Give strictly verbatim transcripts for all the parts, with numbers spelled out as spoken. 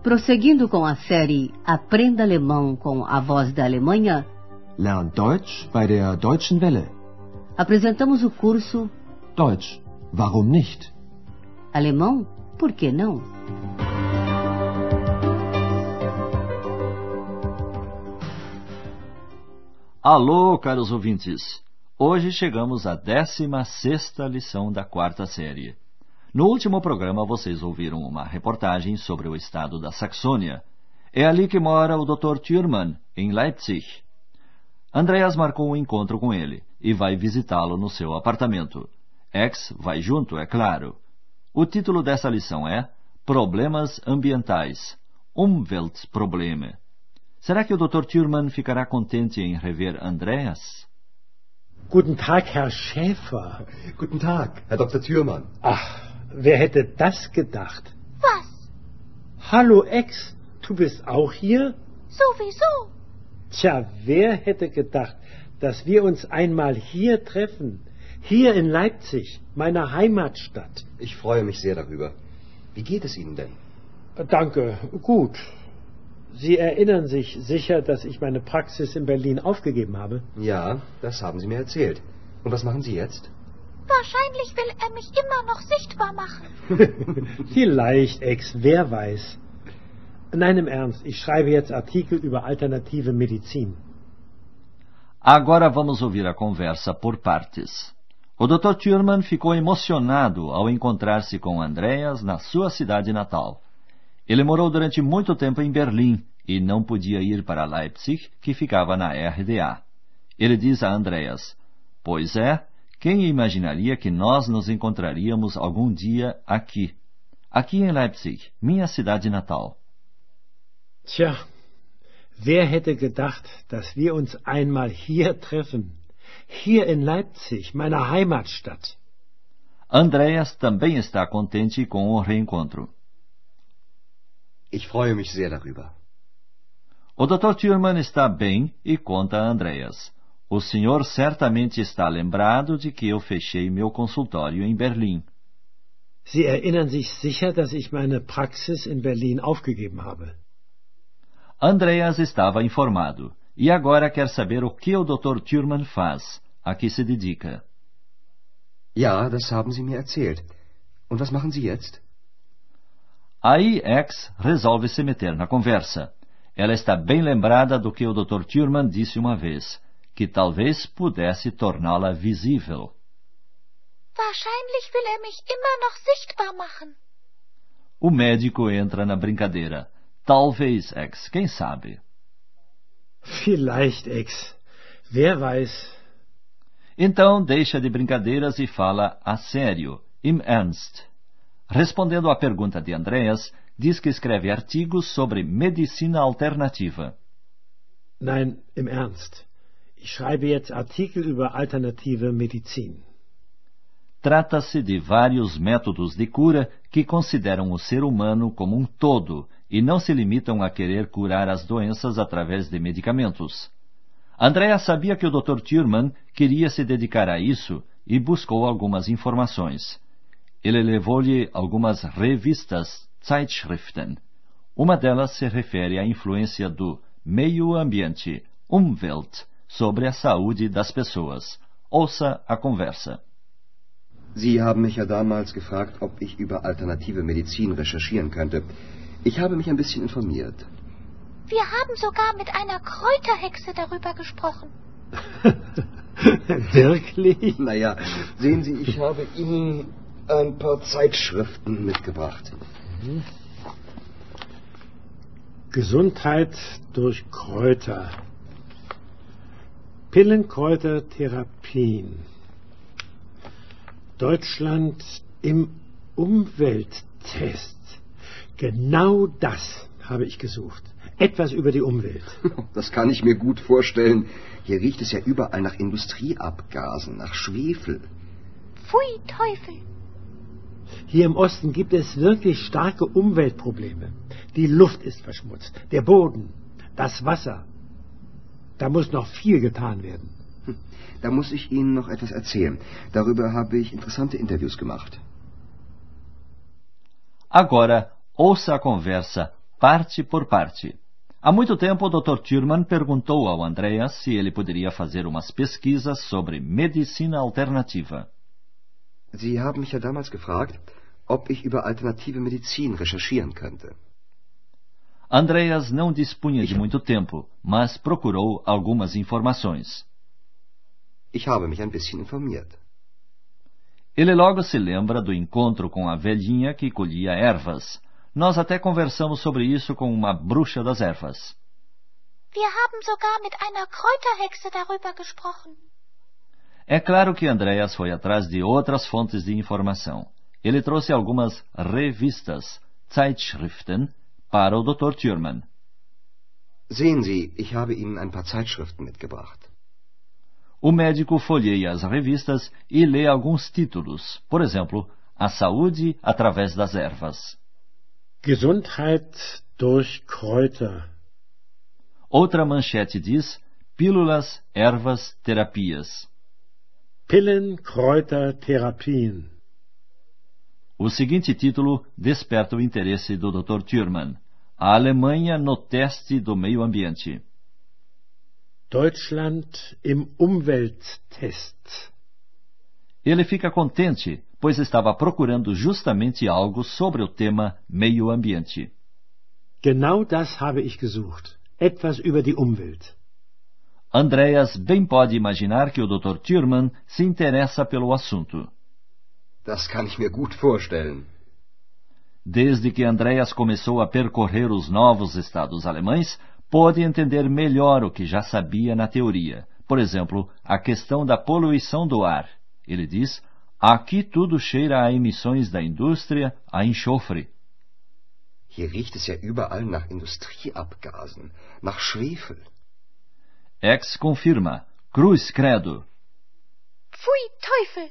Prosseguindo com a série Aprenda Alemão com a Voz da Alemanha, Lern Deutsch bei der Deutschen Welle. Apresentamos o curso Deutsch, warum nicht? Alemão, por que não? Alô, caros ouvintes! Hoje chegamos à décima sexta lição da quarta série. No último programa, vocês ouviram uma reportagem sobre o estado da Saxônia. É ali que mora o doutor Thürmann, em Leipzig. Andreas marcou um encontro com ele e vai visitá-lo no seu apartamento. X vai junto, é claro. O título dessa lição é Problemas Ambientais, Umweltprobleme. Será que o doutor Thürmann ficará contente em rever Andreas? Guten Tag, Herr Schäfer. Guten Tag, Herr Doktor Thürmann. Ach, wer hätte das gedacht? Was? Hallo, Ex, du bist auch hier? Sowieso. Tja, wer hätte gedacht, dass wir uns einmal hier treffen? Hier in Leipzig, meiner Heimatstadt. Ich freue mich sehr darüber. Wie geht es Ihnen denn? Danke, gut. Sie erinnern sich sicher, dass ich meine Praxis in Berlin aufgegeben habe? Ja, das haben Sie mir erzählt. Und was machen Sie jetzt? Wahrscheinlich will er mich immer noch sichtbar machen. Vielleicht, Ex, wer weiß. Nein, im Ernst, ich schreibe jetzt Artikel über alternative Medizin. Agora vamos ouvir a conversa por partes. O doutor Thürmann ficou emocionado ao encontrar-se com Andreas na sua cidade natal. Ele morou durante muito tempo em Berlim e não podia ir para Leipzig, que ficava na R D A. Ele diz a Andreas, pois é, quem imaginaria que nós nos encontraríamos algum dia aqui? Aqui em Leipzig, minha cidade natal. Tja, wer hätte gedacht, dass wir uns einmal hier treffen? Hier in Leipzig, meiner Heimatstadt. Andreas também está contente com o reencontro. Ich freue mich sehr darüber. O doutor Thürmann está bem e conta a Andreas. O senhor certamente está lembrado de que eu fechei meu consultório em Berlim. Sie erinnern sich sicher, dass ich meine Praxis in Berlin aufgegeben habe. Andreas estava informado e agora quer saber o que o doutor Thürmann faz, a que se dedica. Ja, das haben Sie mir erzählt. Und was machen Sie jetzt? Aí X resolve se meter na conversa. Ela está bem lembrada do que o doutor Thürmann disse uma vez, que talvez pudesse torná-la visível. Wahrscheinlich will er mich immer noch sichtbar machen. O médico entra na brincadeira. Talvez, X, quem sabe? Vielleicht, Ex. Wer weiß? Então deixa de brincadeiras e fala a sério, im Ernst. Respondendo à pergunta de Andreas, diz que escreve artigos sobre medicina alternativa. Nein, im Ernst. Ich schreibe jetzt Artikel über alternative Medizin. Trata-se de vários métodos de cura que consideram o ser humano como um todo e não se limitam a querer curar as doenças através de medicamentos. Andreas sabia que o doutor Thürmann queria se dedicar a isso e buscou algumas informações. Ele levou-lhe algumas revistas, Zeitschriften. Uma delas se refere à influência do meio ambiente, Umwelt, sobre a saúde das pessoas. Ouça a conversa. Sie haben mich ja damals gefragt, ob ich über alternative Medizin recherchieren könnte. Ich habe mich ein bisschen informiert. Wir haben sogar mit einer Kräuterhexe darüber gesprochen. Wirklich? Naja, sehen Sie, ich habe Ihnen ein paar Zeitschriften mitgebracht. Mhm. Gesundheit durch Kräuter. Pillenkräutertherapien. Deutschland im Umwelttest. Genau das habe ich gesucht. Etwas über die Umwelt. Das kann ich mir gut vorstellen. Hier riecht es ja überall nach Industrieabgasen, nach Schwefel. Pfui, Teufel. Hier im Osten gibt es wirklich starke Umweltprobleme. Die Luft ist verschmutzt, der Boden, das Wasser. Da muss noch viel getan werden. Da muss ich Ihnen noch etwas erzählen. Darüber habe ich interessante Interviews gemacht. Agora, ouça a conversa parte por parte. Há muito tempo, o doutor Thurman perguntou ao Andreas se ele poderia fazer umas pesquisas sobre medicina alternativa. Sie haben mich ja damals gefragt, ob ich über alternative Medizin recherchieren könnte. Andreas não dispunha de muito tempo, mas procurou algumas informações. Ich habe mich ein bisschen informiert. Ele logo se lembra do encontro com a velhinha que colhia ervas. Nós até conversamos sobre isso com uma bruxa das ervas. Wir haben sogar mit einer Kräuterhexe darüber gesprochen. É claro que Andreas foi atrás de outras fontes de informação. Ele trouxe algumas revistas, Zeitschriften, para o doutor Thurman. Sehen Sie, ich habe Ihnen ein paar Zeitschriften mitgebracht. O médico folheia as revistas e lê alguns títulos, por exemplo, A Saúde através das Ervas. Gesundheit durch Kräuter. Outra manchete diz Pílulas, Ervas, Terapias. Pillen, Kräuter, Therapien. O seguinte título desperta o interesse do doutor Thurman. A Alemanha no teste do meio ambiente. Deutschland im Umwelttest. Ele fica contente, pois estava procurando justamente algo sobre o tema meio ambiente. Genau das habe ich gesucht. Etwas über die Umwelt. Andreas bem pode imaginar que o doutor Thurman se interessa pelo assunto. Das kann ich mir gut vorstellen. Desde que Andreas começou a percorrer os novos estados alemães, pôde entender melhor o que já sabia na teoria. Por exemplo, a questão da poluição do ar. Ele diz, aqui tudo cheira a emissões da indústria, a enxofre. Hier riecht es ja überall nach Industrieabgasen, nach Schwefel. Ex confirma, cruz credo. Pfui, Teufel!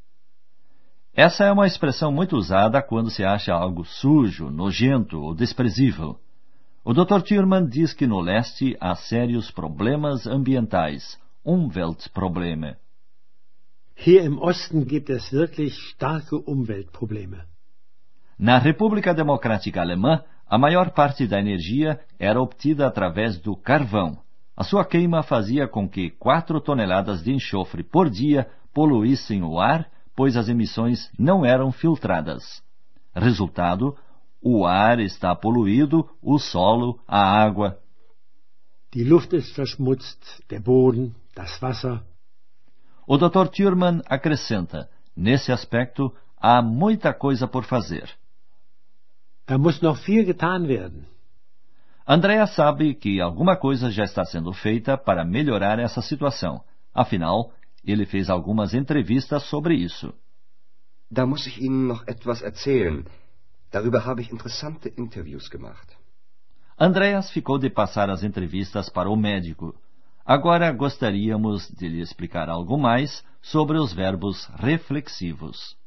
Essa é uma expressão muito usada quando se acha algo sujo, nojento ou desprezível. O doutor Thurman diz que no leste há sérios problemas ambientais, Umweltprobleme. Hier im Osten gibt es wirklich starke Umweltprobleme. Na República Democrática Alemã, a maior parte da energia era obtida através do carvão. A sua queima fazia com que quatro toneladas de enxofre por dia poluíssem o ar, pois as emissões não eram filtradas. Resultado, o ar está poluído, o solo, a água. Die Luft ist verschmutzt, der Boden, das Wasser. O doutor Thurman acrescenta, nesse aspecto, há muita coisa por fazer. Da muss noch viel getan werden. Andrea sabe que alguma coisa já está sendo feita para melhorar essa situação. Afinal, ele fez algumas entrevistas sobre isso. Da muss ich Ihnen noch etwas erzählen. Darüber habe ich interessante Interviews gemacht. Andreas ficou de passar as entrevistas para o médico. Agora gostaríamos de lhe explicar algo mais sobre os verbos reflexivos.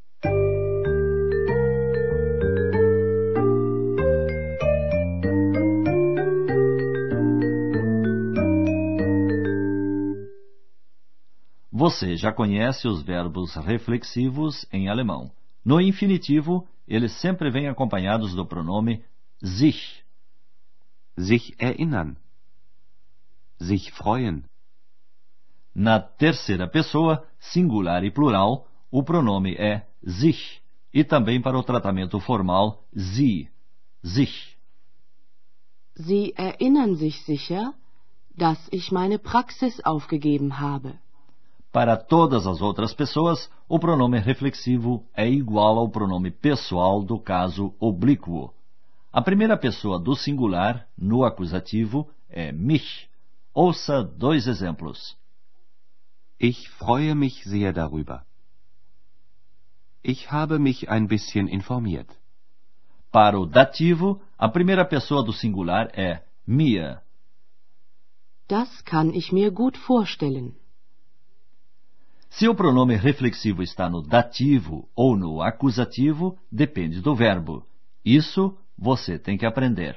Você já conhece os verbos reflexivos em alemão. No infinitivo, eles sempre vêm acompanhados do pronome sich. Sich erinnern. Sich freuen. Na terceira pessoa, singular e plural, o pronome é sich, e também para o tratamento formal, sie, sich. Sie erinnern sich sicher, dass ich meine Praxis aufgegeben habe. Para todas as outras pessoas, o pronome reflexivo é igual ao pronome pessoal do caso oblíquo. A primeira pessoa do singular, no acusativo, é mich. Ouça dois exemplos. Ich freue mich sehr darüber. Ich habe mich ein bisschen informiert. Para o dativo, a primeira pessoa do singular é mir. Das kann ich mir gut vorstellen. Se o pronome reflexivo está no dativo ou no acusativo, depende do verbo. Isso você tem que aprender.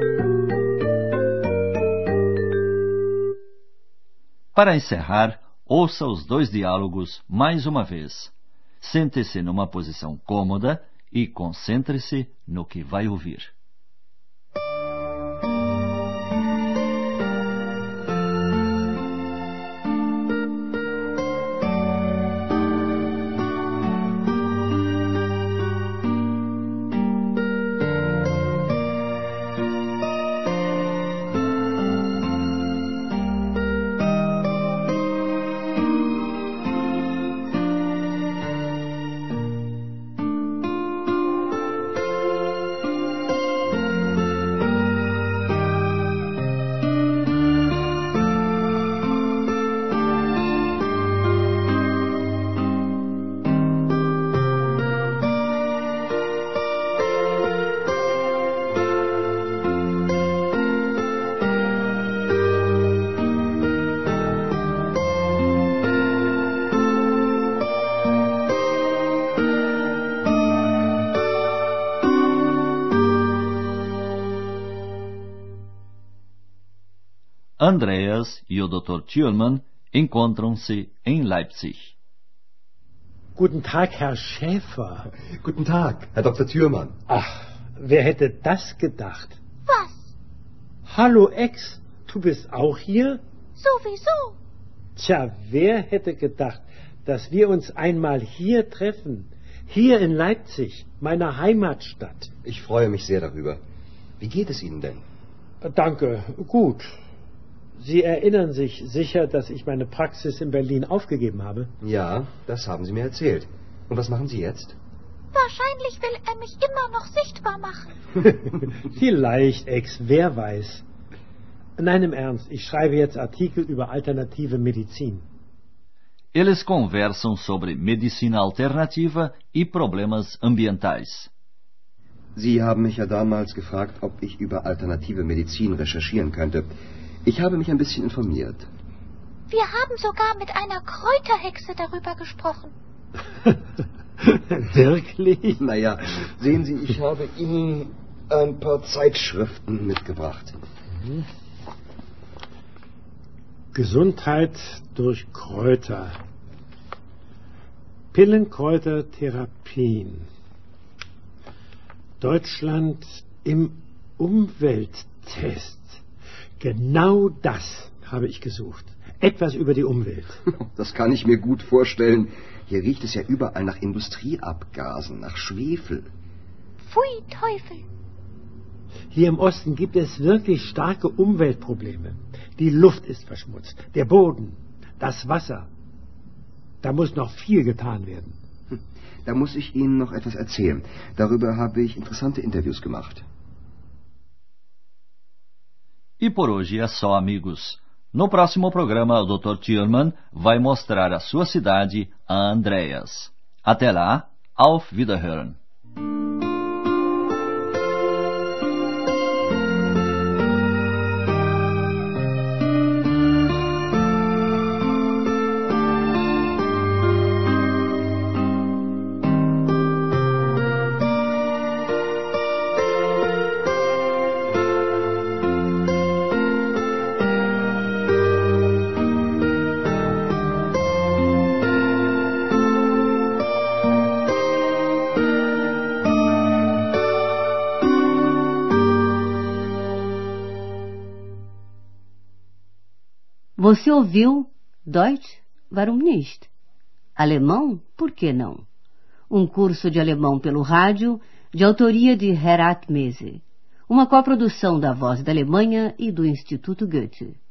Para encerrar, ouça os dois diálogos mais uma vez. Sente-se numa posição cômoda e concentre-se no que vai ouvir. Andreas e o doutor Thürmann encontram-se em Leipzig. Guten Tag, Herr Schäfer. Guten Tag, Herr Doktor Thürmann. Ach, wer hätte das gedacht? Was? Hallo, Ex, du bist auch hier? Sowieso. Tja, wer hätte gedacht, dass wir uns einmal hier treffen? Hier in Leipzig, meiner Heimatstadt. Ich freue mich sehr darüber. Wie geht es Ihnen denn? Danke, gut. Sie erinnern sich sicher, dass ich meine Praxis in Berlin aufgegeben habe? Ja, das haben Sie mir erzählt. Und was machen Sie jetzt? Wahrscheinlich will er mich immer noch sichtbar machen. Vielleicht, Ex, wer weiß. Nein, im Ernst, ich schreibe jetzt Artikel über alternative Medizin. Eles conversam sobre medicina alternativa e problemas ambientais. Sie haben mich ja damals gefragt, ob ich über alternative Medizin recherchieren könnte. Ich habe mich ein bisschen informiert. Wir haben sogar mit einer Kräuterhexe darüber gesprochen. Wirklich? Naja, sehen Sie, ich habe Ihnen ein paar Zeitschriften mitgebracht. Mhm. Gesundheit durch Kräuter. Pillenkräutertherapien. Deutschland im Umwelttest. Genau das habe ich gesucht. Etwas über die Umwelt. Das kann ich mir gut vorstellen. Hier riecht es ja überall nach Industrieabgasen, nach Schwefel. Pfui, Teufel. Hier im Osten gibt es wirklich starke Umweltprobleme. Die Luft ist verschmutzt, der Boden, das Wasser. Da muss noch viel getan werden. Da muss ich Ihnen noch etwas erzählen. Darüber habe ich interessante Interviews gemacht. E por hoje é só, amigos. No próximo programa, o doutor Thürmann vai mostrar a sua cidade a Andreas. Até lá, auf Wiederhören! Você ouviu Deutsch, warum nicht? Alemão, por que não? Um curso de alemão pelo rádio, de autoria de Herat Mese. Uma coprodução da Voz da Alemanha e do Instituto Goethe.